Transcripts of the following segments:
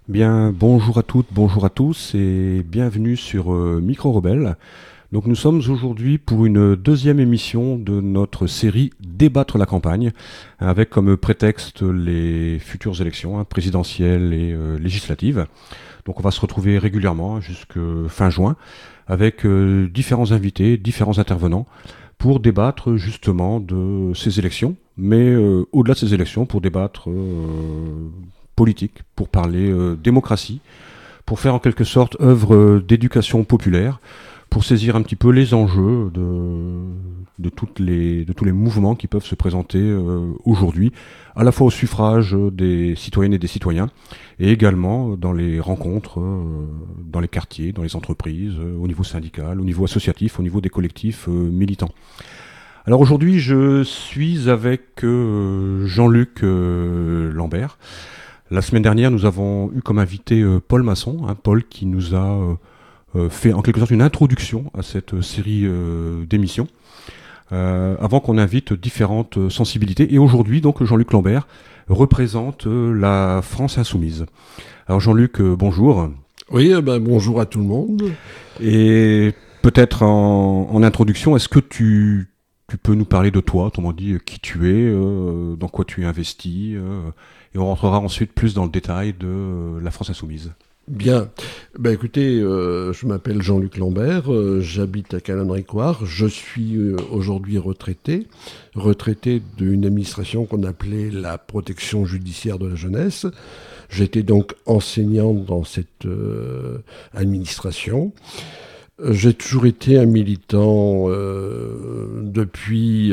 Bien, bonjour à toutes, bonjour à tous et bienvenue sur Micro Rebelle. Donc nous sommes aujourd'hui pour une deuxième émission de notre série Débattre la campagne, avec comme prétexte les futures élections présidentielles et législatives. Donc on va se retrouver régulièrement jusqu'à fin juin avec différents invités, différents intervenants pour débattre justement de ces élections, mais au-delà de ces élections, pour débattre politique, pour parler démocratie, pour faire en quelque sorte œuvre d'éducation populaire, pour saisir un petit peu les enjeux de tous les mouvements qui peuvent se présenter aujourd'hui, à la fois au suffrage des citoyennes et des citoyens, et également dans les rencontres, dans les quartiers, dans les entreprises, au niveau syndical, au niveau associatif, au niveau des collectifs militants. Alors aujourd'hui, je suis avec Jean-Luc Lambert. La semaine dernière, nous avons eu comme invité Paul Masson, Paul qui nous a fait en quelque sorte une introduction à cette série d'émissions, avant qu'on invite différentes sensibilités. Et aujourd'hui, donc, Jean-Luc Lambert représente la France insoumise. Alors Jean-Luc, bonjour. Oui, bonjour à tout le monde. Et peut-être en introduction, est-ce que tu peux nous parler de toi, autrement dit, qui tu es, dans quoi tu es investi, et on rentrera ensuite plus dans le détail de la France insoumise. Bien. Écoutez, je m'appelle Jean-Luc Lambert, j'habite à Calonne-Ricoire. Je suis aujourd'hui retraité d'une administration qu'on appelait la protection judiciaire de la jeunesse. J'étais donc enseignant dans cette administration. J'ai toujours été un militant depuis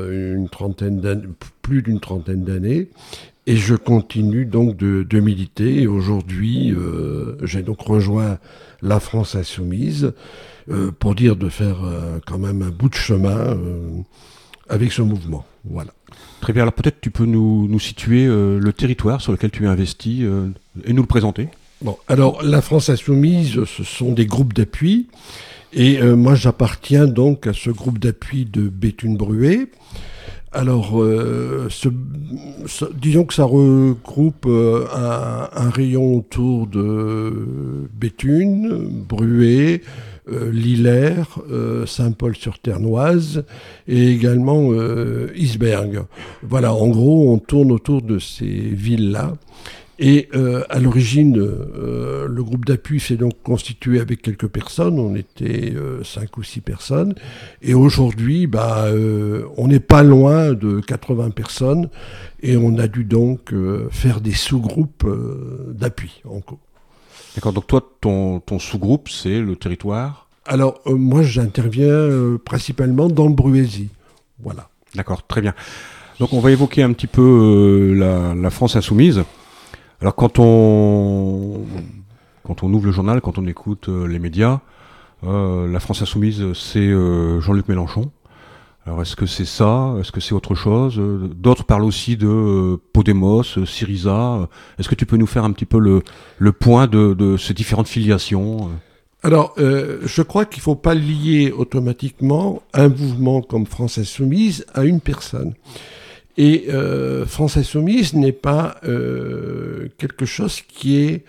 plus d'une trentaine d'années. Et je continue donc de militer. Et aujourd'hui, j'ai donc rejoint la France insoumise pour dire de faire quand même un bout de chemin avec ce mouvement. Voilà. Très bien. Alors peut-être tu peux nous situer le territoire sur lequel tu es investi et nous le présenter. Bon, alors la France insoumise, ce sont des groupes d'appui. Et moi, j'appartiens donc à ce groupe d'appui de Béthune-Bruay. Alors, disons que ça regroupe un rayon autour de Béthune, Bruay, Lillers, Saint-Paul-sur-Ternoise et également Isbergues. Voilà, en gros, on tourne autour de ces villes-là. Et à l'origine, le groupe d'appui s'est donc constitué avec quelques personnes. On était 5 ou 6 personnes. Et aujourd'hui, on n'est pas loin de 80 personnes. Et on a dû donc faire des sous-groupes d'appui. D'accord, donc toi, ton sous-groupe, c'est le territoire ? Alors, moi, j'interviens principalement dans le Bruaisis. Voilà. D'accord, très bien. Donc on va évoquer un petit peu la France insoumise. Alors quand on ouvre le journal, quand on écoute les médias, la France insoumise, c'est Jean-Luc Mélenchon. Alors est-ce que c'est ça ? Est-ce que c'est autre chose ? D'autres parlent aussi de Podemos, Syriza. Est-ce que tu peux nous faire un petit peu le point de ces différentes filiations ? Alors, je crois qu'il ne faut pas lier automatiquement un mouvement comme France insoumise à une personne. Et France insoumise n'est pas quelque chose qui est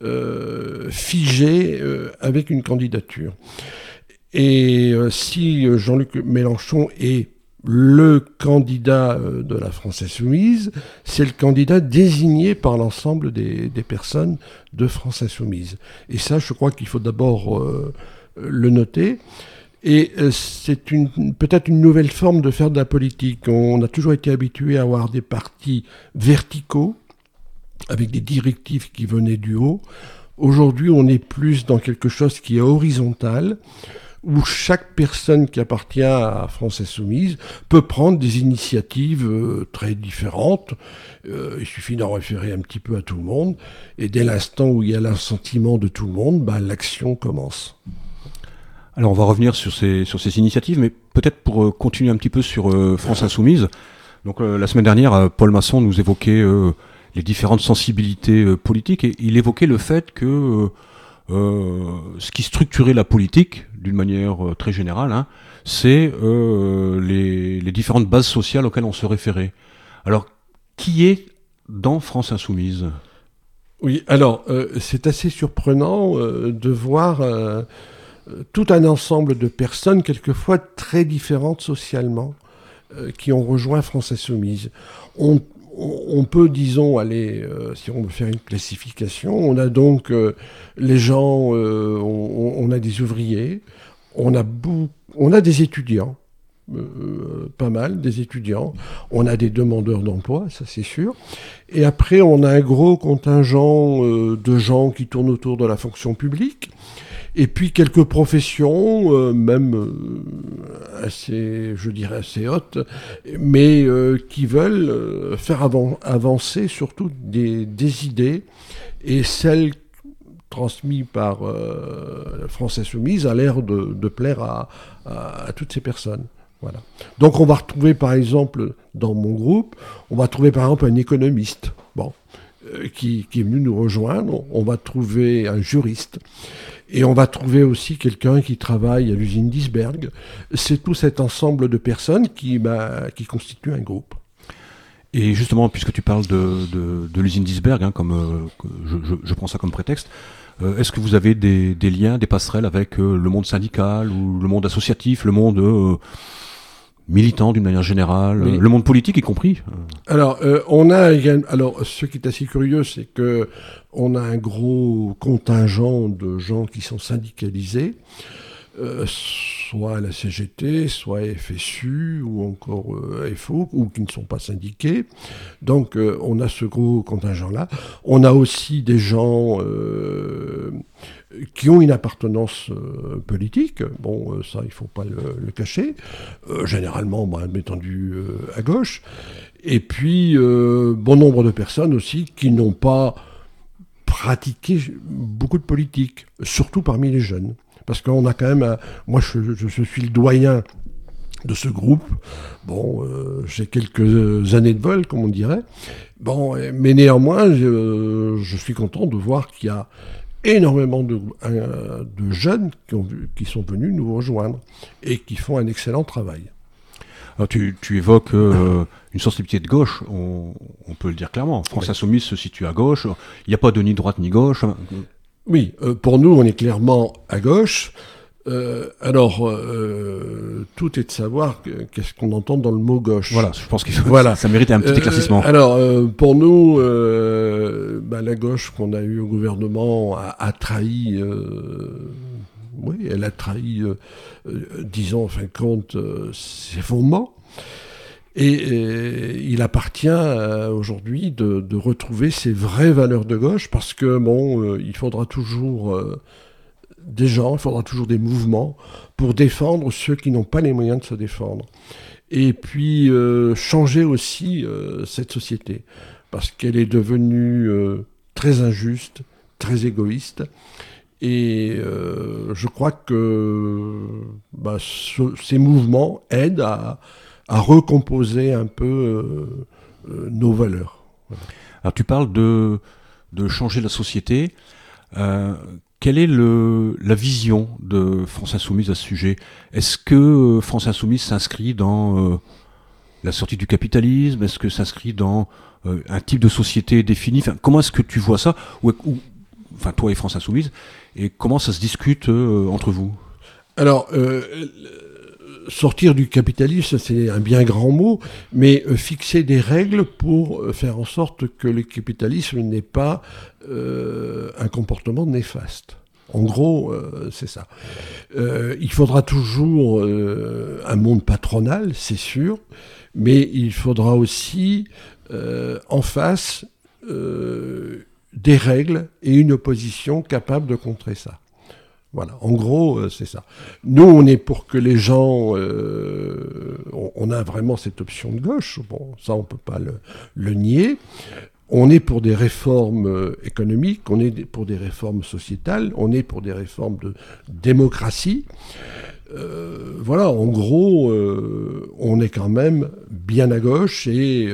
figé avec une candidature. Et si Jean-Luc Mélenchon est le candidat de la France insoumise, c'est le candidat désigné par l'ensemble des personnes de France insoumise. Et ça, je crois qu'il faut d'abord le noter. Et c'est peut-être une nouvelle forme de faire de la politique. On a toujours été habitué à avoir des partis verticaux, avec des directives qui venaient du haut. Aujourd'hui, on est plus dans quelque chose qui est horizontal, où chaque personne qui appartient à France insoumise peut prendre des initiatives très différentes. Il suffit d'en référer un petit peu à tout le monde. Et dès l'instant où il y a l'assentiment de tout le monde, l'action commence. Alors on va revenir sur ces initiatives, mais peut-être pour continuer un petit peu sur France Insoumise. Donc la semaine dernière, Paul Masson nous évoquait les différentes sensibilités politiques et il évoquait le fait que ce qui structurait la politique, d'une manière très générale, c'est les différentes bases sociales auxquelles on se référait. Alors qui est dans France Insoumise ? Oui, alors c'est assez surprenant de voir tout un ensemble de personnes, quelquefois très différentes socialement, qui ont rejoint France Insoumise. On peut, disons, aller, si on veut faire une classification, on a donc les gens, on a des ouvriers, on a des étudiants, pas mal, des étudiants, on a des demandeurs d'emploi, ça c'est sûr, et après on a un gros contingent de gens qui tournent autour de la fonction publique, et puis quelques professions, même assez, je dirais assez hautes, mais qui veulent faire avancer surtout des idées, et celles transmises par France Insoumise a l'air de plaire à toutes ces personnes. Voilà. Donc on va retrouver par exemple dans mon groupe, on va trouver par exemple un économiste, qui est venu nous rejoindre, on va trouver un juriste, et on va trouver aussi quelqu'un qui travaille à l'usine d'Isberg. C'est tout cet ensemble de personnes qui constituent un groupe. Et justement, puisque tu parles de l'usine d'Isberg, comme je prends ça comme prétexte, est-ce que vous avez des liens, des passerelles avec le monde syndical ou le monde associatif, le monde militant d'une manière générale, oui. Le monde politique y compris? Alors, ce qui est assez curieux, c'est que on a un gros contingent de gens qui sont syndicalisés, soit à la CGT, soit à FSU, ou encore FO, ou qui ne sont pas syndiqués. Donc, on a ce gros contingent-là. On a aussi des gens qui ont une appartenance politique. Bon, ça, il ne faut pas le cacher. Généralement, étendu à gauche. Et puis, bon nombre de personnes aussi qui n'ont pas pratiqué beaucoup de politique, surtout parmi les jeunes. Parce qu'on a quand même... moi, je suis le doyen de ce groupe. J'ai quelques années de vol, comme on dirait. Mais néanmoins, je suis content de voir qu'il y a énormément de jeunes qui sont venus nous rejoindre et qui font un excellent travail. Alors tu évoques une sensibilité de gauche, on peut le dire clairement. France Insoumise se situe à gauche, il n'y a pas de ni droite ni gauche. Oui, pour nous, on est clairement à gauche. Tout est de savoir qu'est-ce qu'on entend dans le mot gauche. Voilà, je pense que ça mérite un petit éclaircissement. Pour nous, la gauche qu'on a eue au gouvernement a trahi... elle a trahi, disons, en fin de compte, ses fondements. Et il appartient aujourd'hui de retrouver ces vraies valeurs de gauche, parce que, il faudra toujours des gens, il faudra toujours des mouvements pour défendre ceux qui n'ont pas les moyens de se défendre. Et puis, changer aussi cette société, parce qu'elle est devenue très injuste, très égoïste. Et je crois que ces mouvements aident à recomposer un peu nos valeurs. Voilà. Alors tu parles de changer la société. Quelle est la vision de France Insoumise à ce sujet? Est-ce que France Insoumise s'inscrit dans la sortie du capitalisme? Est-ce que s'inscrit dans un type de société défini? Comment est-ce que tu vois ça? Toi et France Insoumise, et comment ça se discute entre vous? Alors, sortir du capitalisme, c'est un bien grand mot, mais fixer des règles pour faire en sorte que le capitalisme n'ait pas un comportement néfaste. En gros, c'est ça. Il faudra toujours un monde patronal, c'est sûr, mais il faudra aussi en face des règles et une opposition capable de contrer ça. Voilà, en gros, c'est ça. Nous, on est pour que les gens... on a vraiment cette option de gauche. Ça, on ne peut pas le nier. On est pour des réformes économiques, on est pour des réformes sociétales, on est pour des réformes de démocratie. En gros, on est quand même bien à gauche et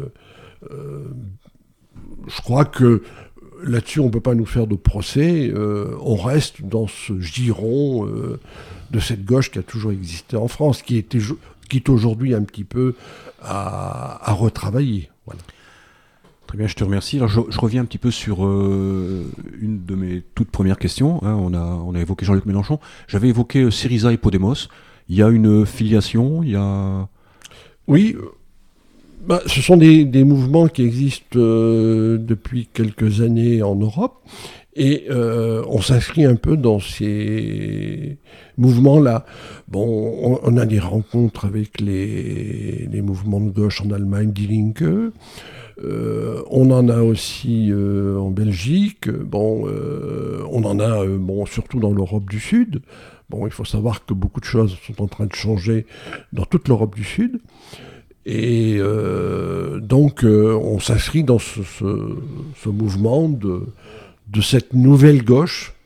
je crois que là-dessus, on ne peut pas nous faire de procès. On reste dans ce giron de cette gauche qui a toujours existé en France, qui est aujourd'hui un petit peu à retravailler. Voilà. Très bien, je te remercie. Alors, je reviens un petit peu sur une de mes toutes premières questions. Hein. On a évoqué Jean-Luc Mélenchon. J'avais évoqué Syriza et Podemos. Il y a une filiation, il y a... Oui, ce sont des mouvements qui existent depuis quelques années en Europe. Et on s'inscrit un peu dans ces mouvements-là. Bon, on a des rencontres avec les mouvements de gauche en Allemagne, Die Linke. On en a aussi en Belgique. Bon, on en a surtout dans l'Europe du Sud. Bon, il faut savoir que beaucoup de choses sont en train de changer dans toute l'Europe du Sud. Et donc, on s'inscrit dans ce mouvement de cette nouvelle gauche,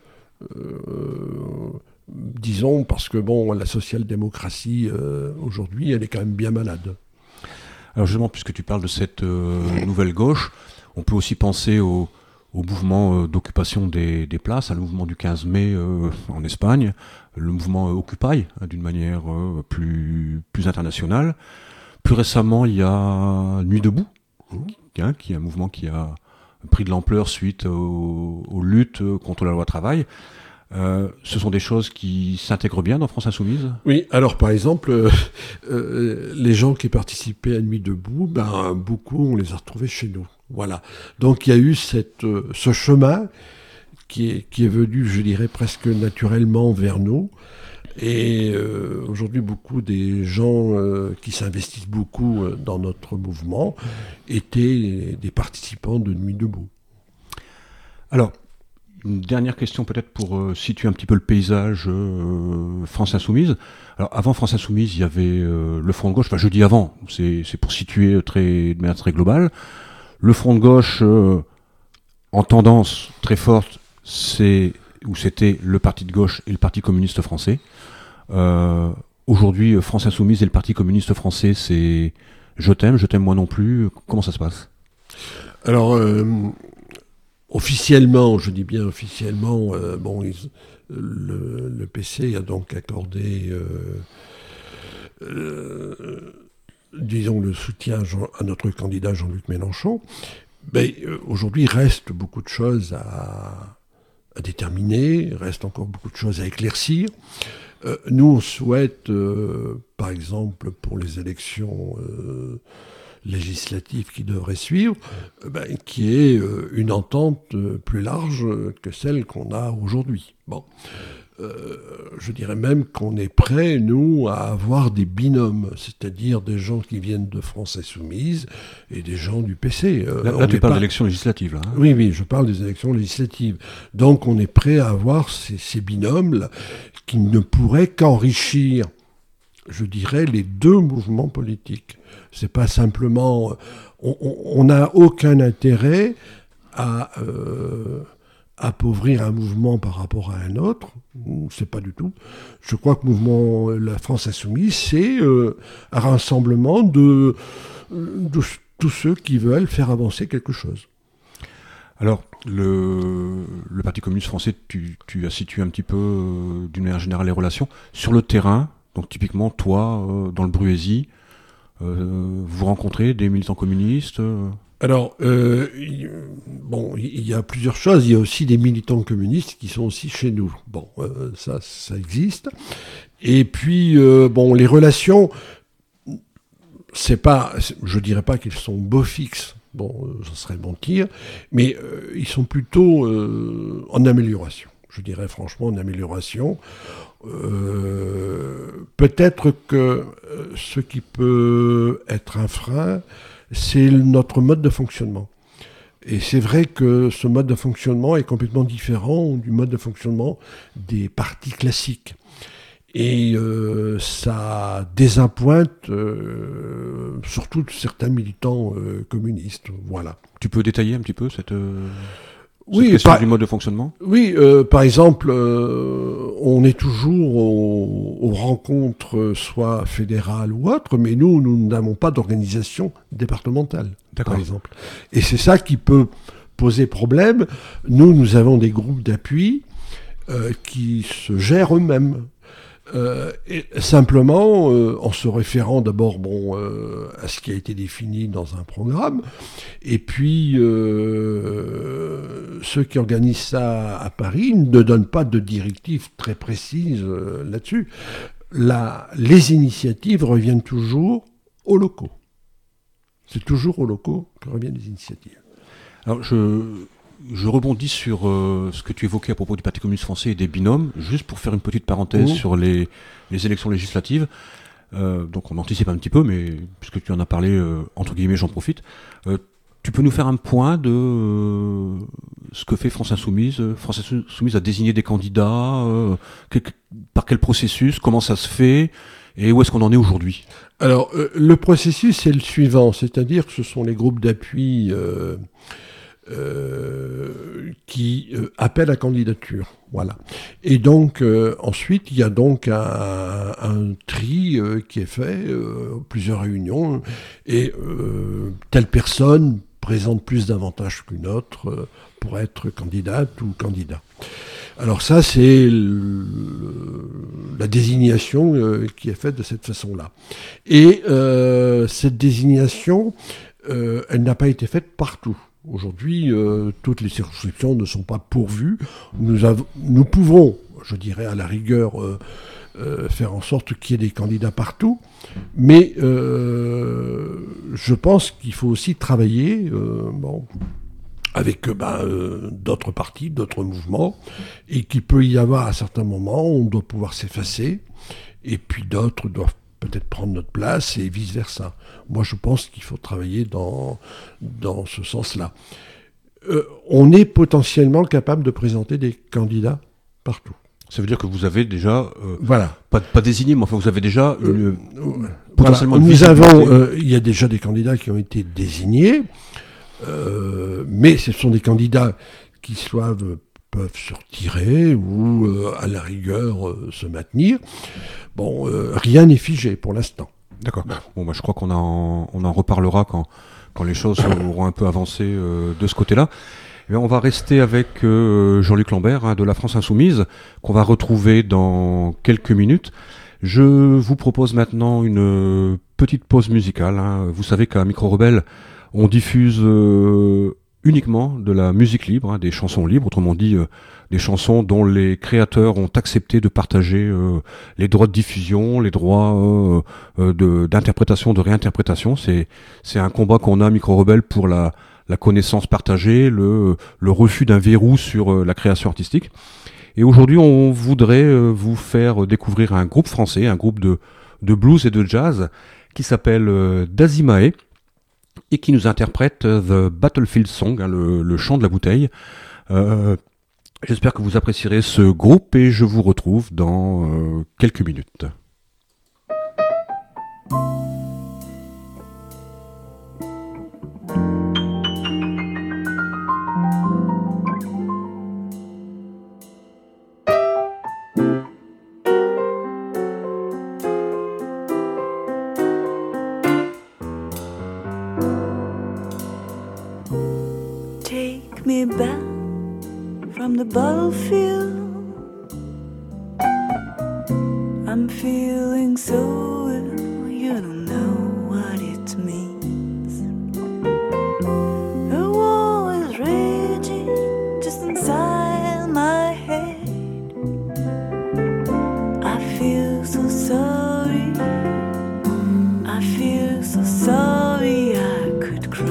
disons, parce que la social-démocratie, aujourd'hui, elle est quand même bien malade. Alors justement, puisque tu parles de cette nouvelle gauche, on peut aussi penser au mouvement d'occupation des places, le mouvement du 15 mai en Espagne, le mouvement Occupy, d'une manière plus internationale. Plus récemment, il y a Nuit debout, qui est un mouvement qui a pris de l'ampleur suite aux luttes contre la loi travail. Ce sont des choses qui s'intègrent bien dans France Insoumise ? Oui, alors par exemple, les gens qui participaient à Nuit debout, beaucoup, on les a retrouvés chez nous. Voilà. Donc il y a eu ce chemin qui est venu, je dirais, presque naturellement vers nous. Et aujourd'hui, beaucoup des gens qui s'investissent beaucoup dans notre mouvement étaient des participants de Nuit debout. Alors, une dernière question peut-être pour situer un petit peu le paysage France Insoumise. Alors avant France Insoumise, il y avait le Front de Gauche, je dis avant, c'est pour situer de manière très globale. Le Front de Gauche, en tendance très forte, c'était le Parti de gauche et le Parti communiste français. Aujourd'hui, France Insoumise et le Parti communiste français, c'est je t'aime moi non plus. Comment ça se passe ? Alors, officiellement, je dis bien officiellement, le PC a donc accordé, disons, le soutien à notre candidat Jean-Luc Mélenchon. Aujourd'hui, il reste beaucoup de choses à déterminer, il reste encore beaucoup de choses à éclaircir. Nous, on souhaite, par exemple, pour les élections législatives qui devraient suivre, qu'il y ait une entente plus large que celle qu'on a aujourd'hui. Bon. Je dirais même qu'on est prêt, nous, à avoir des binômes, c'est-à-dire des gens qui viennent de France Insoumise et des gens du PC. Là tu parles d'élections législatives, là. Hein. Oui, je parle des élections législatives. Donc on est prêt à avoir ces binômes-là qui ne pourraient qu'enrichir, je dirais, les deux mouvements politiques. C'est pas simplement... On n'a aucun intérêt à... appauvrir un mouvement par rapport à un autre, c'est pas du tout. Je crois que le mouvement La France Insoumise, c'est un rassemblement de tous ceux qui veulent faire avancer quelque chose. Alors, le Parti communiste français, tu as situé un petit peu, d'une manière générale, les relations. Sur le terrain, donc typiquement, toi, dans le Bruaisis, vous rencontrez des militants communistes Alors, il y a plusieurs choses. Il y a aussi des militants communistes qui sont aussi chez nous. Bon, ça existe. Et puis, les relations, je dirais pas qu'ils sont beaux fixes. Bon, ça serait mentir. Mais ils sont plutôt en amélioration. Je dirais franchement en amélioration. Peut-être que ce qui peut être un frein, c'est notre mode de fonctionnement. Et c'est vrai que ce mode de fonctionnement est complètement différent du mode de fonctionnement des partis classiques. Et ça désappointe surtout certains militants communistes. Voilà. Tu peux détailler un petit peu cette Oui, question du mode de fonctionnement ? Oui, par exemple, on est toujours aux rencontres, soit fédérales ou autres, mais nous n'avons pas d'organisation départementale, D'accord. par exemple. Et c'est ça qui peut poser problème. Nous avons des groupes d'appui qui se gèrent eux-mêmes. Et simplement, en se référant d'abord à ce qui a été défini dans un programme, et puis ceux qui organisent ça à Paris ne donnent pas de directives très précises là-dessus. Les initiatives reviennent toujours aux locaux. C'est toujours aux locaux que reviennent les initiatives. Alors je rebondis sur ce que tu évoquais à propos du Parti communiste français et des binômes, juste pour faire une petite parenthèse sur les élections législatives. Donc on anticipe un petit peu, mais puisque tu en as parlé, entre guillemets, j'en profite. Tu peux nous faire un point de ce que fait France Insoumise? France Insoumise a désigné des candidats, par quel processus, comment ça se fait, et où est-ce qu'on en est aujourd'hui? Alors, le processus est le suivant, c'est-à-dire que ce sont les groupes d'appui qui appellent à candidature. Voilà. Et donc, ensuite, il y a donc un tri qui est fait, plusieurs réunions, et telle personne présente plus d'avantages qu'une autre pour être candidate ou candidat. Alors ça, c'est la désignation qui est faite de cette façon-là. Et cette désignation, elle n'a pas été faite partout. Aujourd'hui, toutes les circonscriptions ne sont pas pourvues. Nous pouvons, je dirais à la rigueur, faire en sorte qu'il y ait des candidats partout, mais je pense qu'il faut aussi travailler avec d'autres partis, d'autres mouvements, et qu'il peut y avoir à certains moments, on doit pouvoir s'effacer, et puis d'autres doivent peut-être prendre notre place, et vice-versa. Moi, je pense qu'il faut travailler dans ce sens-là. On est potentiellement capable de présenter des candidats partout. Ça veut dire que vous avez déjà, voilà. pas désigné, mais enfin vous avez déjà potentiellement voilà. Nous avons, il y a déjà des candidats qui ont été désignés, mais ce sont des candidats qui peuvent se retirer ou à la rigueur se maintenir. Bon, rien n'est figé pour l'instant. D'accord. Bon, je crois qu'on en reparlera quand les choses auront un peu avancé de ce côté-là. Et on va rester avec Jean-Luc Lambert de la France Insoumise, qu'on va retrouver dans quelques minutes. Je vous propose maintenant une petite pause musicale. Vous savez qu'à Micro Rebelle, on diffuse uniquement de la musique libre, des chansons libres, autrement dit des chansons dont les créateurs ont accepté de partager les droits de diffusion, les droits d'interprétation, de réinterprétation. C'est un combat qu'on a à Micro Rebelle pour la connaissance partagée, le refus d'un verrou sur la création artistique. Et aujourd'hui, on voudrait vous faire découvrir un groupe français, un groupe de blues et de jazz qui s'appelle Dazimae et qui nous interprète The Battlefield Song, le chant de la bouteille. J'espère que vous apprécierez ce groupe et je vous retrouve dans quelques minutes. Take me back from the battlefield. I'm feeling so ill, you don't know what it means. The war is raging just inside my head. I feel so sorry, I feel so sorry I could cry.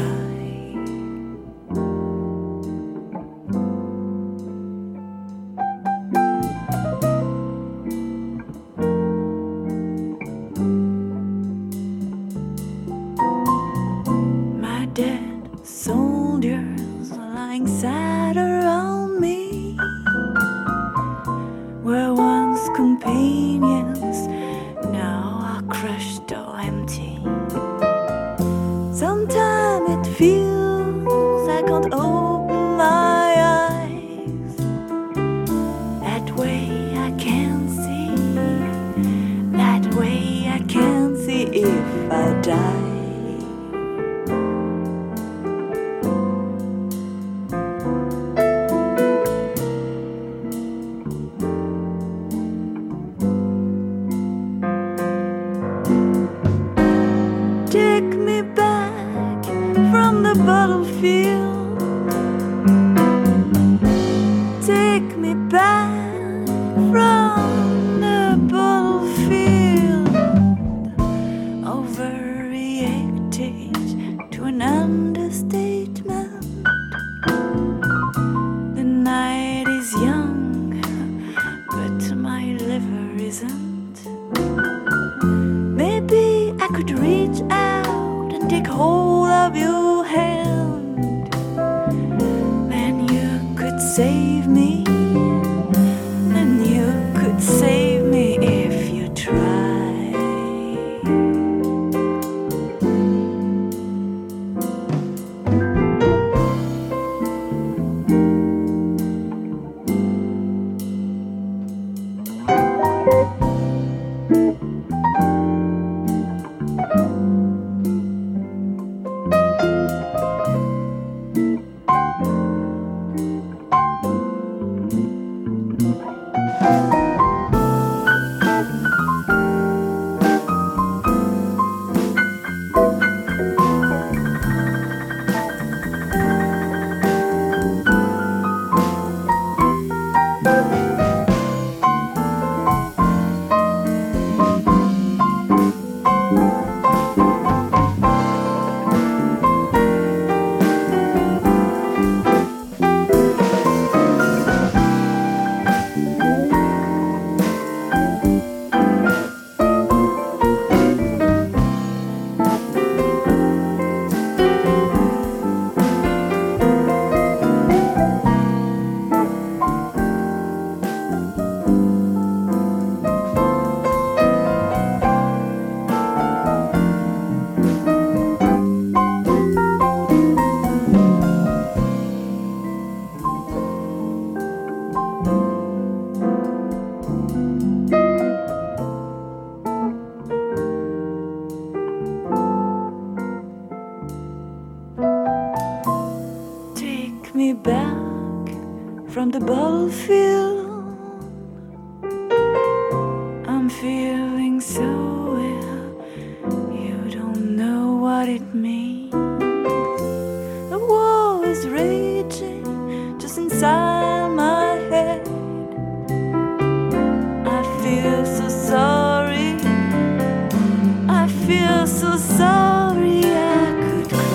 take me back from the battlefield, overreacted to an understatement. The night is young, but my liver isn't. Maybe I could reach out and take hold of your hand, and you could save me, and you could save me if you tried. Me back from the battlefield. I'm feeling so ill, you don't know what it means. The war is raging just inside my head. I feel so sorry, I feel so sorry I could cry.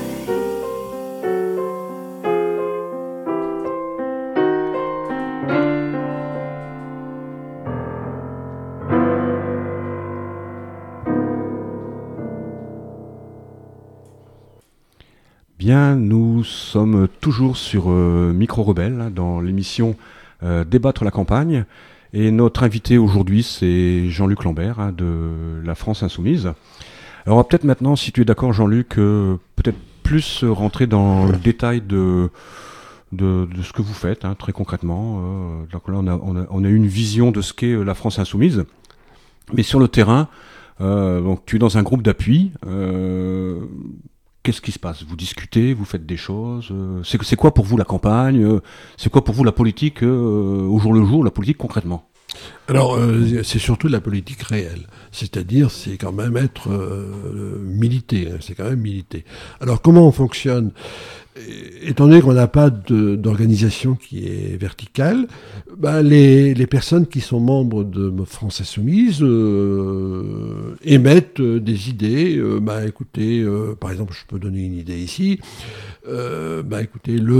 Bien, nous sommes toujours sur Micro Rebelle, hein, dans l'émission Débattre la campagne. Et notre invité aujourd'hui, c'est Jean-Luc Lambert, hein, de la France Insoumise. Alors, on va peut-être maintenant, si tu es d'accord, Jean-Luc, peut-être plus rentrer dans le détail de ce que vous faites, hein, très concrètement. Donc là, on a une vision de ce qu'est la France Insoumise. Mais sur le terrain, donc, tu es dans un groupe d'appui. Qu'est-ce qui se passe? Vous discutez, vous faites des choses. C'est quoi pour vous la campagne? C'est quoi pour vous la politique au jour le jour, la politique concrètement? Alors, c'est surtout de la politique réelle. C'est-à-dire, c'est quand même être milité. Hein, c'est quand même militer. Alors, comment on fonctionne? Étant donné qu'on n'a pas d'organisation qui est verticale, ben les personnes qui sont membres de France Insoumise émettent des idées. Écoutez, par exemple, je peux donner une idée ici. Écoutez, le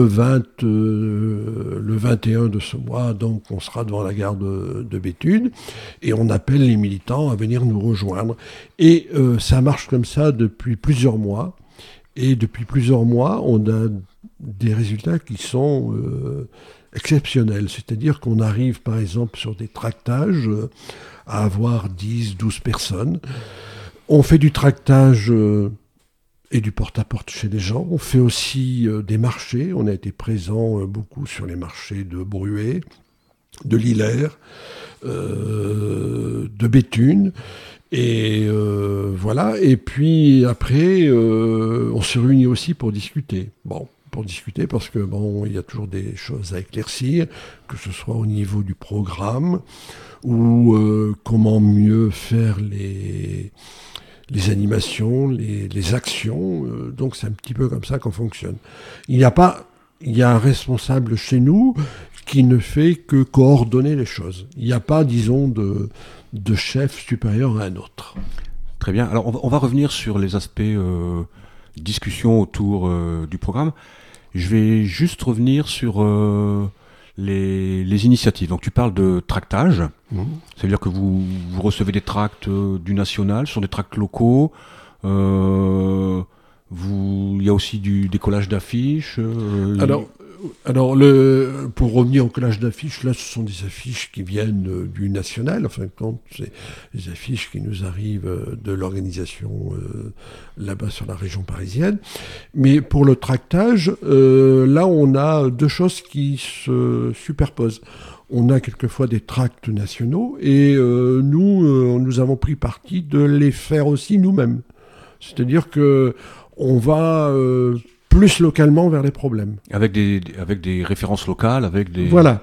21 de ce mois, donc on sera devant la gare de Béthune et on appelle les militants à venir nous rejoindre. Et ça marche comme ça depuis plusieurs mois. Et depuis plusieurs mois, on a des résultats qui sont exceptionnels. C'est-à-dire qu'on arrive, par exemple, sur des tractages, à avoir 10, 12 personnes. On fait du tractage et du porte-à-porte chez les gens. On fait aussi des marchés. On a été présent beaucoup sur les marchés de Bruay, de Lillers, de Béthune. Et voilà, et puis après, on se réunit aussi pour discuter. Pour discuter parce que il y a toujours des choses à éclaircir, que ce soit au niveau du programme ou comment mieux faire les animations, les actions. Donc c'est un petit peu comme ça qu'on fonctionne. Il n'y a pas il y a un responsable chez nous qui ne fait que coordonner les choses. Il n'y a pas, disons, de chef supérieur à un autre. Très bien. Alors, on va revenir sur les aspects discussion autour du programme. Je vais juste revenir sur les initiatives. Donc, tu parles de tractage. Ça veut dire que vous recevez des tracts du national, ce sont des tracts locaux. Il y a aussi des collages d'affiches. Alors, pour revenir au collage d'affiches, là, ce sont des affiches qui viennent du national. En fin de compte, c'est des affiches qui nous arrivent de l'organisation là-bas sur la région parisienne. Mais pour le tractage, là, on a deux choses qui se superposent. On a quelquefois des tracts nationaux et nous avons pris parti de les faire aussi nous-mêmes. C'est-à-dire que on va plus localement vers les problèmes. Avec des références locales, avec des... Voilà.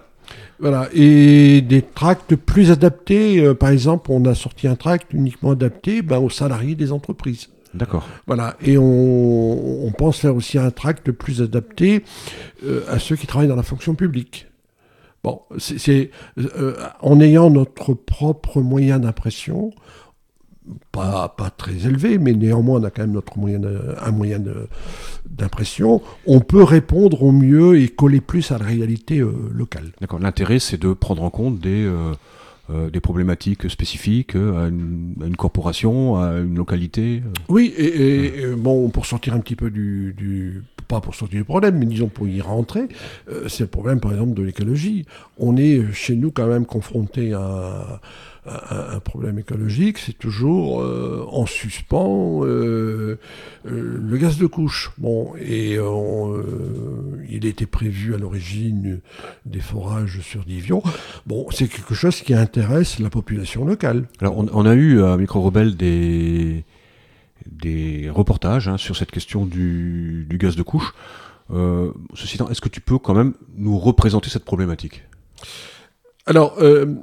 Et des tracts plus adaptés. Par exemple, on a sorti un tract uniquement adapté aux salariés des entreprises. D'accord. Voilà. Et on pense faire aussi un tract plus adapté à ceux qui travaillent dans la fonction publique. Bon, c'est en ayant notre propre moyen d'impression, pas très élevé, mais néanmoins on a quand même un moyen d'impression, on peut répondre au mieux et coller plus à la réalité locale. D'accord. L'intérêt, c'est de prendre en compte des problématiques spécifiques à une corporation, à une localité. Oui, et bon, pour sortir un petit peu pas pour sortir du problème, mais disons pour y rentrer, c'est le problème par exemple de l'écologie. On est chez nous quand même confronté à un problème écologique, c'est toujours en suspens le gaz de couche. Bon, et il était prévu à l'origine des forages sur Divion. Bon, c'est quelque chose qui intéresse la population locale. Alors, on a eu à Micro Rebelle des reportages sur cette question du gaz de couche. Ceci étant, est-ce que tu peux quand même nous représenter cette problématique ? Alors,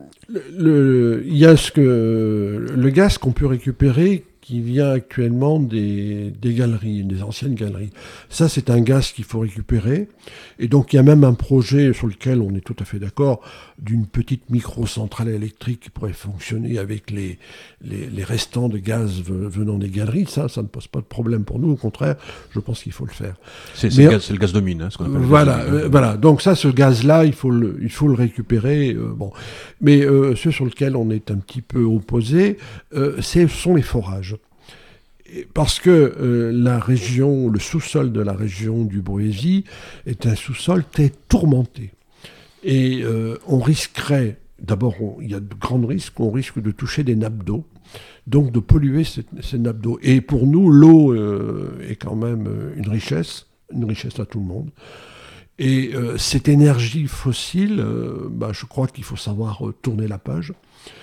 il y a le gaz qu'on peut récupérer qui vient actuellement des galeries, des anciennes galeries. Ça, c'est un gaz qu'il faut récupérer. Et donc, il y a même un projet sur lequel on est tout à fait d'accord d'une petite micro-centrale électrique qui pourrait fonctionner avec les restants de gaz venant des galeries. Ça ne pose pas de problème pour nous. Au contraire, je pense qu'il faut le faire. C'est le gaz de mine, ce qu'on appelle voilà. Donc ça, ce gaz-là, il faut le récupérer. Bon. Mais ce sur lequel on est un petit peu opposé, ce sont les forages. Parce que le sous-sol de la région du Boésie est un sous-sol très tourmenté. Et on risquerait, d'abord, il y a de grands risques, on risque de toucher des nappes d'eau, donc de polluer ces nappes d'eau. Et pour nous, l'eau est quand même une richesse à tout le monde. Et cette énergie fossile, je crois qu'il faut savoir tourner la page.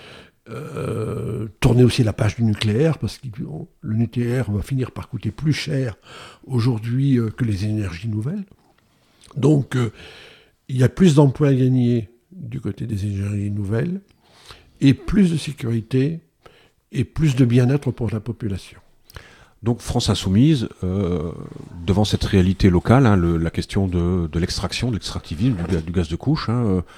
Tourner aussi la page du nucléaire, parce que le nucléaire va finir par coûter plus cher aujourd'hui que les énergies nouvelles. Donc, il y a plus d'emplois à gagner du côté des énergies nouvelles, et plus de sécurité, et plus de bien-être pour la population. Donc France Insoumise, devant cette réalité locale, la question de l'extraction, de l'extractivisme, du gaz de couche,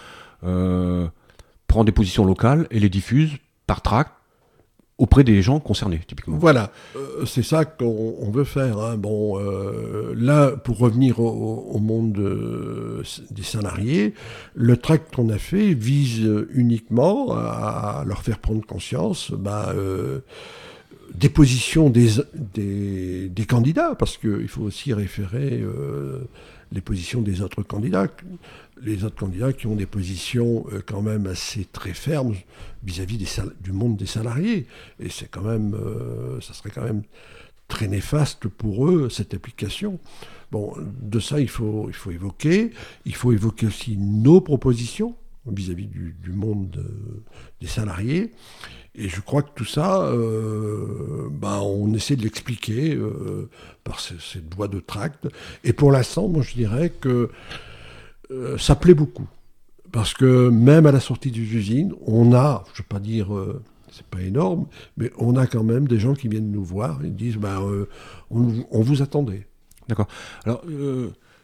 prend des positions locales et les diffuse par tract auprès des gens concernés, typiquement. Voilà, c'est ça qu'on veut faire. Là, pour revenir au monde des salariés, le tract qu'on a fait vise uniquement à leur faire prendre conscience des positions des candidats, parce qu'il faut aussi référer les positions des autres candidats. Les autres candidats qui ont des positions quand même assez très fermes vis-à-vis du monde des salariés. Et c'est quand même, ça serait quand même très néfaste pour eux, cette application. Bon, de ça, il faut évoquer. Il faut évoquer aussi nos propositions vis-à-vis du monde des salariés. Et je crois que tout ça, on essaie de l'expliquer par cette voie de tract. Et pour l'instant, moi, je dirais que ça plaît beaucoup. Parce que même à la sortie des usines, on a, je ne vais pas dire, c'est pas énorme, mais on a quand même des gens qui viennent nous voir et disent on vous attendait. D'accord. Alors,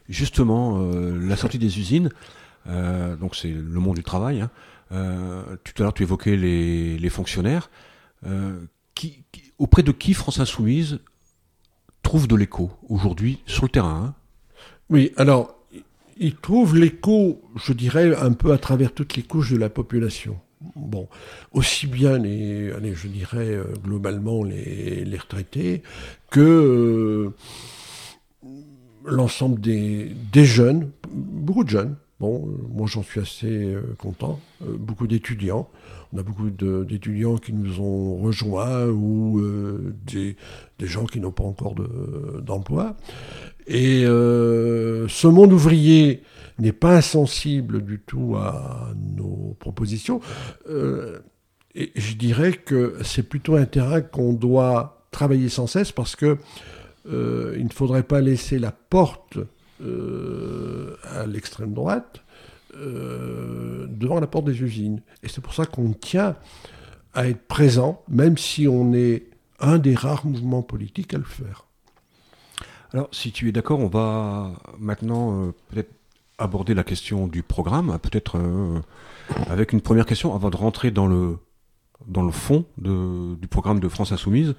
justement la sortie des usines. Donc c'est le monde du travail. Hein. Tout à l'heure, tu évoquais les fonctionnaires. Auprès de qui France Insoumise trouve de l'écho aujourd'hui sur le terrain, hein? Oui, alors, il trouve l'écho, je dirais, un peu à travers toutes les couches de la population. Bon, aussi bien je dirais, globalement, les retraités, que l'ensemble des jeunes, beaucoup de jeunes. Bon, moi j'en suis assez content. Beaucoup d'étudiants. On a beaucoup d'étudiants qui nous ont rejoints ou des gens qui n'ont pas encore d'emploi. Et ce monde ouvrier n'est pas insensible du tout à nos propositions. Et je dirais que c'est plutôt un terrain qu'on doit travailler sans cesse parce que il ne faudrait pas laisser la porte à l'extrême droite devant la porte des usines. Et c'est pour ça qu'on tient à être présent, même si on est un des rares mouvements politiques à le faire. Alors, si tu es d'accord, on va maintenant peut-être aborder la question du programme, peut-être avec une première question avant de rentrer dans le fond du programme de France Insoumise.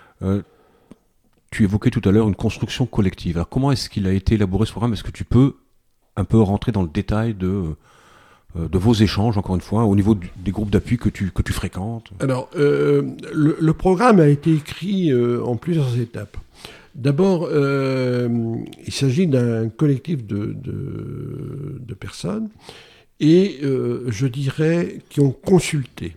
Tu évoquais tout à l'heure une construction collective. Alors, comment est-ce qu'il a été élaboré ce programme ? Est-ce que tu peux un peu rentrer dans le détail de vos échanges, encore une fois, au niveau des groupes d'appui que tu fréquentes ? Alors, le programme a été écrit en plusieurs étapes. D'abord, il s'agit d'un collectif de personnes et je dirais qui ont consulté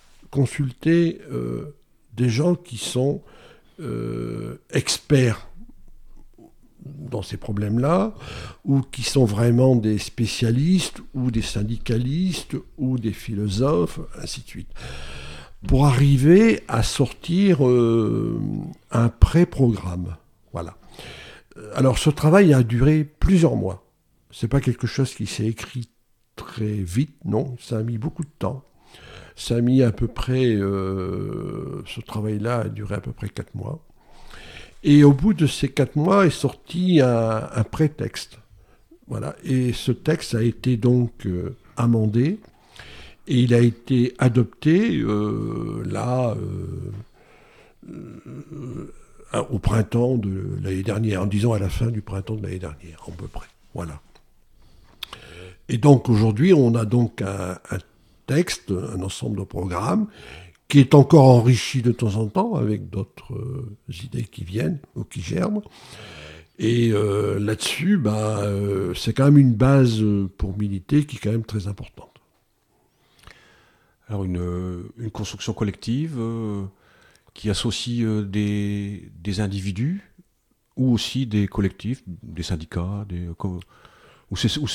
des gens qui sont experts dans ces problèmes-là, ou qui sont vraiment des spécialistes, ou des syndicalistes, ou des philosophes, ainsi de suite, pour arriver à sortir un pré-programme. Voilà. Alors ce travail a duré plusieurs mois. C'est pas quelque chose qui s'est écrit très vite, non, ça a mis beaucoup de temps. Ça a mis à peu près, ce travail-là a duré à peu près 4 mois. Et au bout de ces 4 mois est sorti un prétexte. Voilà. Et ce texte a été donc amendé et il a été adopté au printemps de l'année dernière, en disant à la fin du printemps de l'année dernière, à peu près. Voilà. Et donc aujourd'hui, on a donc un texte, un ensemble de programmes qui est encore enrichi de temps en temps avec d'autres idées qui viennent ou qui germent. Et là-dessus, c'est quand même une base pour militer qui est quand même très importante. Alors une construction collective qui associe des individus ou aussi des collectifs, des syndicats, où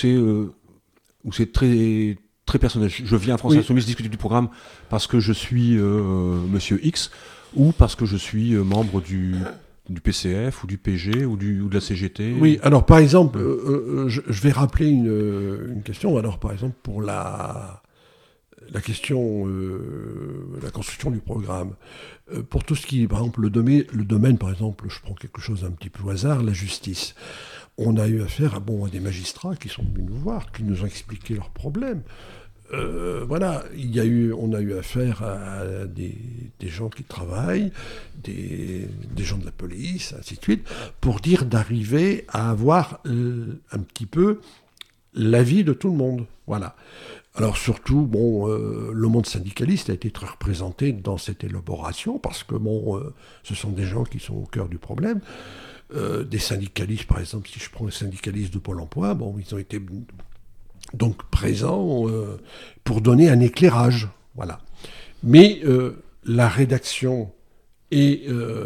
c'est très très personnel. Je viens à France Insoumise discuter du programme parce que je suis Monsieur X ou parce que je suis membre du PCF ou du PG ou de la CGT. Oui, alors par exemple, je vais rappeler une question. Alors par exemple, pour la question, la construction du programme, pour tout ce qui est, par exemple, le domaine, par exemple, je prends quelque chose un petit peu au hasard, la justice. On a eu affaire à des magistrats qui sont venus nous voir, qui nous ont expliqué leurs problèmes. Voilà, on a eu affaire à des gens qui travaillent, des gens de la police, ainsi de suite, pour dire d'arriver à avoir un petit peu l'avis de tout le monde. Voilà. Alors surtout, le monde syndicaliste a été très représenté dans cette élaboration, parce que ce sont des gens qui sont au cœur du problème. Des syndicalistes, par exemple, si je prends les syndicalistes de Pôle emploi, ils ont été donc présents pour donner un éclairage. Voilà. Mais la rédaction et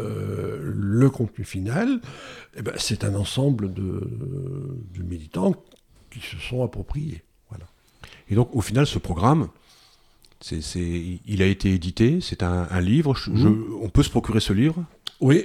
le contenu final, c'est un ensemble de militants qui se sont appropriés. Voilà. Et donc, au final, ce programme, il a été édité, c'est un livre. On peut se procurer ce livre ? Oui,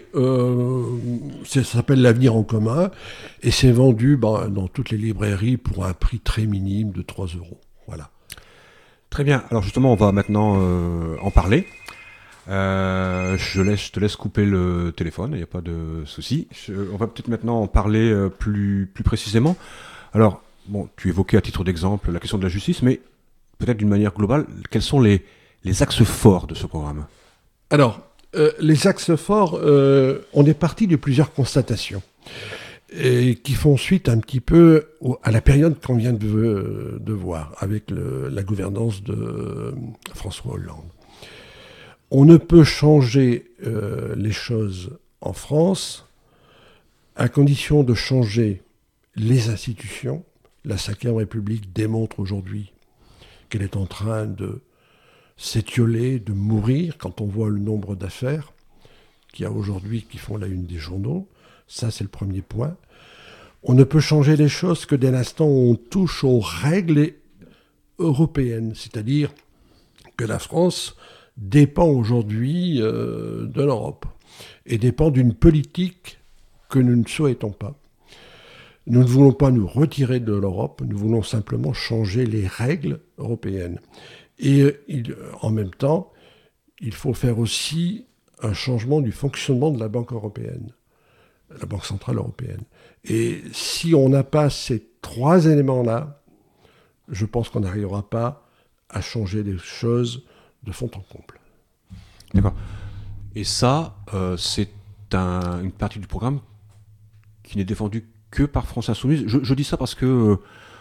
ça s'appelle L'Avenir en commun et c'est vendu dans toutes les librairies pour un prix très minime de 3 €. Voilà. Très bien. Alors justement, on va maintenant en parler Je te laisse couper le téléphone, il n'y a pas de souci. On va peut-être maintenant en parler plus précisément. Alors, bon, tu évoquais à titre d'exemple la question de la justice, mais peut-être d'une manière globale, quels sont les axes forts de ce programme ? Alors, les axes forts, on est parti de plusieurs constatations et qui font suite un petit peu à la période qu'on vient de voir avec la gouvernance de François Hollande. On ne peut changer les choses en France à condition de changer les institutions. La Ve République démontre aujourd'hui qu'elle est en train de s'étioler, de mourir, quand on voit le nombre d'affaires qu'il y a aujourd'hui qui font la une des journaux. Ça, c'est le premier point. On ne peut changer les choses que dès l'instant où on touche aux règles européennes, c'est-à-dire que la France dépend aujourd'hui de l'Europe et dépend d'une politique que nous ne souhaitons pas. Nous ne voulons pas nous retirer de l'Europe, nous voulons simplement changer les règles européennes. Et en même temps, il faut faire aussi un changement du fonctionnement de la Banque européenne, la Banque centrale européenne. Et si on n'a pas ces trois éléments-là, je pense qu'on n'arrivera pas à changer les choses de fond en comble. D'accord. Et ça, c'est une partie du programme qui n'est défendue que par France Insoumise. Je dis ça parce que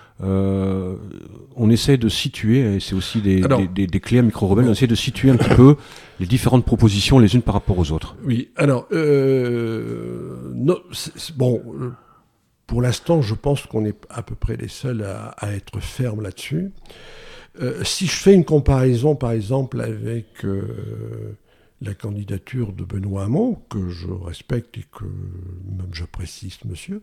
on essaie de situer, et c'est aussi des clés à Micro-Rebelle, on essaie de situer un petit peu les différentes propositions les unes par rapport aux autres. Oui, alors, pour l'instant, je pense qu'on est à peu près les seuls à être fermes là-dessus. Si je fais une comparaison, par exemple, avec la candidature de Benoît Hamon, que je respecte et que même j'apprécie ce monsieur,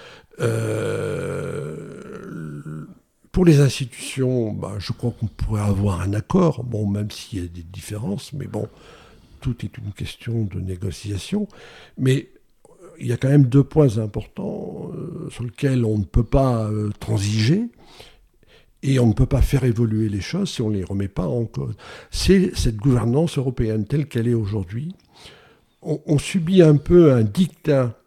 pour les institutions, je crois qu'on pourrait avoir un accord, bon, même s'il y a des différences, mais bon, tout est une question de négociation. Mais il y a quand même deux points importants sur lesquels on ne peut pas transiger. Et on ne peut pas faire évoluer les choses si on ne les remet pas en cause. C'est cette gouvernance européenne telle qu'elle est aujourd'hui. On subit un peu un diktat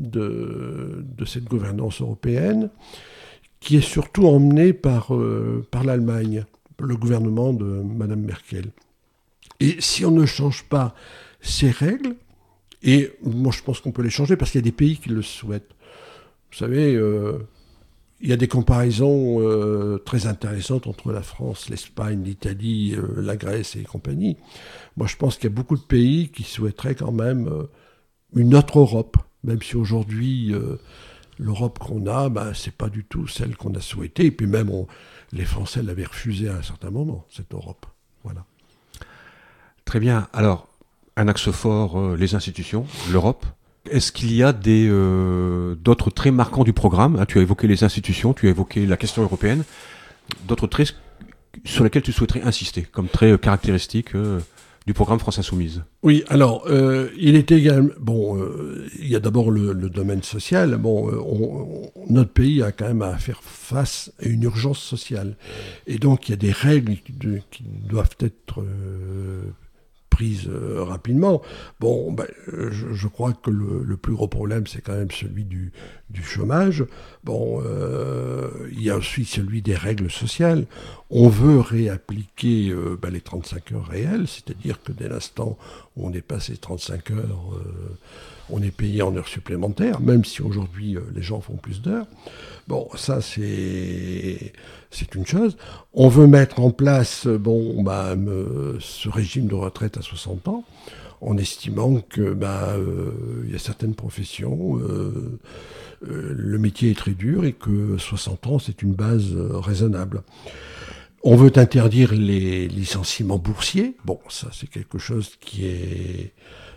de cette gouvernance européenne qui est surtout emmené par l'Allemagne, le gouvernement de Mme Merkel. Et si on ne change pas ces règles, et moi je pense qu'on peut les changer parce qu'il y a des pays qui le souhaitent. Vous savez... il y a des comparaisons très intéressantes entre la France, l'Espagne, l'Italie, la Grèce et compagnie. Moi, je pense qu'il y a beaucoup de pays qui souhaiteraient quand même une autre Europe, même si aujourd'hui, l'Europe qu'on a, c'est pas du tout celle qu'on a souhaitée. Et puis même, les Français l'avaient refusée à un certain moment, cette Europe. Voilà. Très bien. Alors, un axe fort, les institutions, l'Europe. Est-ce qu'il y a d'autres traits marquants du programme ? Tu as évoqué les institutions, tu as évoqué la question européenne. D'autres traits sur lesquels tu souhaiterais insister, comme traits caractéristiques du programme France Insoumise ? Oui, alors, il est également... il y a d'abord le domaine social. Notre pays a quand même à faire face à une urgence sociale. Et donc, il y a des règles qui doivent être... prise rapidement. Je crois que le plus gros problème, c'est quand même celui du chômage. Il y a aussi celui des règles sociales. On veut réappliquer les 35 heures réelles, c'est-à-dire que dès l'instant où on dépasse les 35 heures, on est payé en heures supplémentaires, même si aujourd'hui les gens font plus d'heures. Bon, ça c'est une chose. On veut mettre en place ce régime de retraite à 60 ans, en estimant que y a certaines professions, le métier est très dur et que 60 ans c'est une base raisonnable. On veut interdire les licenciements boursiers. Bon, ça c'est quelque chose qui est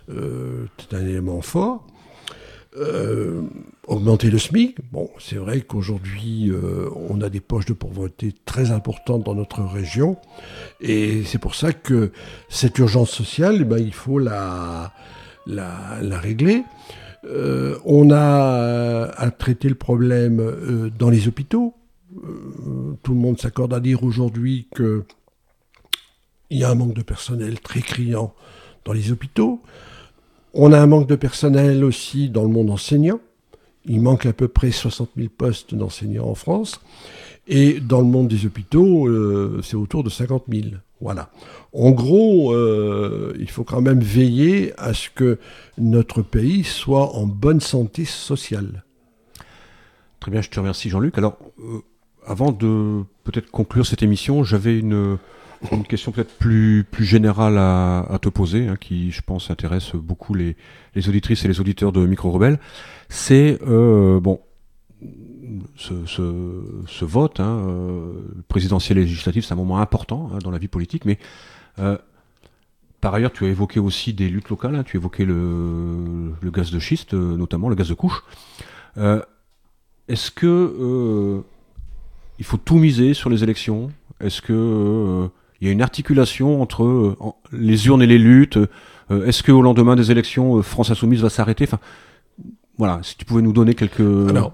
un élément fort. Augmenter le SMIC. Bon, c'est vrai qu'aujourd'hui, on a des poches de pauvreté très importantes dans notre région. Et c'est pour ça que cette urgence sociale, il faut la régler. On a à traiter le problème dans les hôpitaux. Tout le monde s'accorde à dire aujourd'hui qu'il y a un manque de personnel très criant dans les hôpitaux. On a un manque de personnel aussi dans le monde enseignant. Il manque à peu près 60 000 postes d'enseignants en France. Et dans le monde des hôpitaux, c'est autour de 50 000. Voilà. En gros, il faut quand même veiller à ce que notre pays soit en bonne santé sociale. Très bien, je te remercie Jean-Luc. Alors, avant de peut-être conclure cette émission, j'avais une question peut-être plus générale à te poser, qui, je pense, intéresse beaucoup les auditrices et les auditeurs de Micro Rebelle. C'est, ce vote présidentiel et législatif, c'est un moment important dans la vie politique, mais par ailleurs, tu as évoqué aussi des luttes locales, tu as évoqué le gaz de schiste, notamment le gaz de couche. Est-ce que il faut tout miser sur les élections ? Est-ce que il y a une articulation entre les urnes et les luttes ? Est-ce qu'au lendemain des élections, France Insoumise va s'arrêter ? Enfin, voilà, si tu pouvais nous donner quelques... Alors,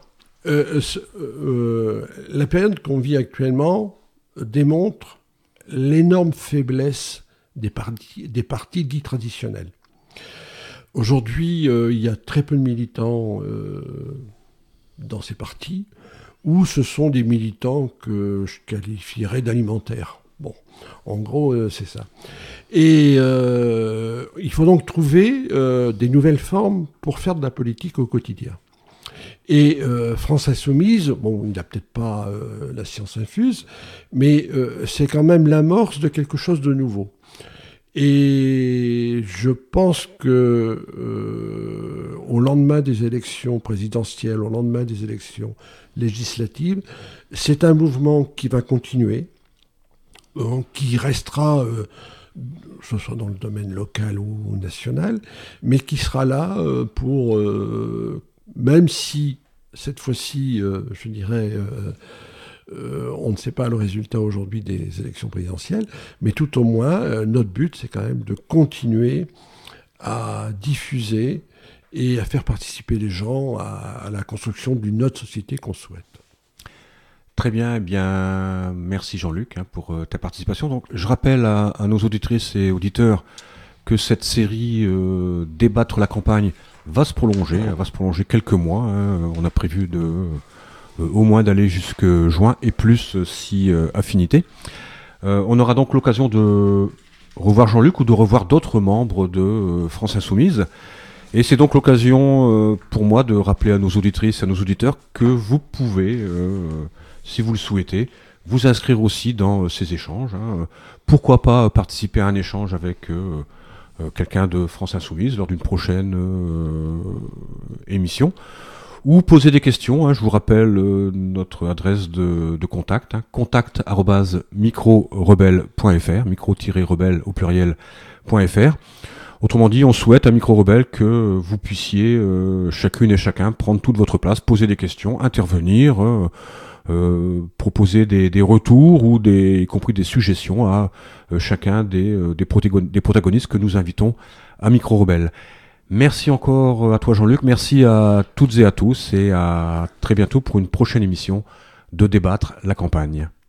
la période qu'on vit actuellement démontre l'énorme faiblesse des partis dits traditionnels. Aujourd'hui, il y a très peu de militants dans ces partis, ou ce sont des militants que je qualifierais d'alimentaires. Bon, en gros, c'est ça. Et il faut donc trouver des nouvelles formes pour faire de la politique au quotidien. Et France Insoumise, bon, il n'a peut-être pas la science infuse, mais c'est quand même l'amorce de quelque chose de nouveau. Et je pense que au lendemain des élections présidentielles, au lendemain des élections législatives, c'est un mouvement qui va continuer, qui restera, que ce soit dans le domaine local ou national, mais qui sera là pour, même si cette fois-ci, je dirais, on ne sait pas le résultat aujourd'hui des élections présidentielles, mais tout au moins, notre but, c'est quand même de continuer à diffuser et à faire participer les gens à la construction d'une autre société qu'on souhaite. Très bien, eh bien, merci Jean-Luc pour ta participation. Donc, je rappelle à nos auditrices et auditeurs que cette série Débattre la campagne va se prolonger quelques mois. On a prévu au moins d'aller jusque juin et plus si affinité. On aura donc l'occasion de revoir Jean-Luc ou de revoir d'autres membres de France Insoumise. Et c'est donc l'occasion pour moi de rappeler à nos auditrices et à nos auditeurs que vous pouvez, si vous le souhaitez, vous inscrire aussi dans ces échanges. Pourquoi pas participer à un échange avec quelqu'un de France Insoumise lors d'une prochaine émission, ou poser des questions. Je vous rappelle notre adresse de contact, contact@microrebelle.fr, micro-rebelle au pluriel.fr. Autrement dit, on souhaite à Micro Rebelle que vous puissiez chacune et chacun prendre toute votre place, poser des questions, intervenir, proposer des retours ou y compris des suggestions à chacun des protagonistes que nous invitons à Micro Rebelle. Merci encore à toi Jean-Luc, merci à toutes et à tous et à très bientôt pour une prochaine émission de Débattre la campagne.